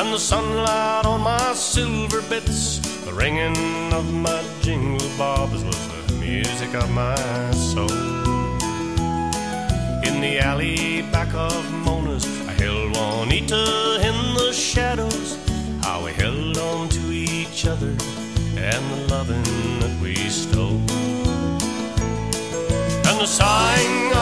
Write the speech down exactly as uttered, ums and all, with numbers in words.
And the sunlight on my silver bits, the ringing of my jingle bobs was the music of my soul. In the alley back of Mona's, I held Juanita in the shadows. How we held on to each other and the loving that we stole. And the sighing